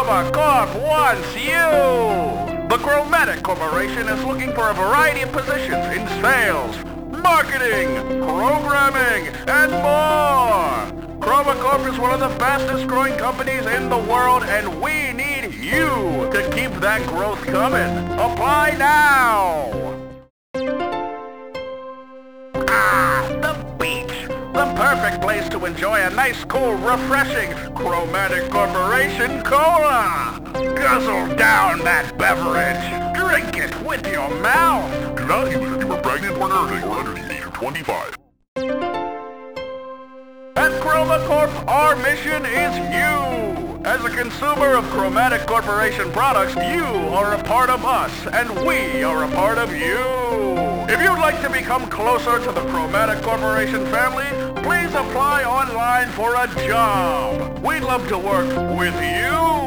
Chroma Corp wants you! The Chromatic Corporation is looking for a variety of positions in sales, marketing, programming, and more! Chroma Corp is one of the fastest growing companies in the world, and we need you to keep that growth coming. Apply now! The beach! The perfect place to enjoy a nice, cool, refreshing Chromatic Corporation Cola! Guzzle down that beverage! Drink it with your mouth! Do not use if you are pregnant or nursing or under the age of 25. At Chroma Corp, our mission is you! As a consumer of Chromatic Corporation products, you are a part of us, and we are a part of you! If you'd like to become closer to the Chromatic Corporation family, please apply online for a job. We'd love to work with you.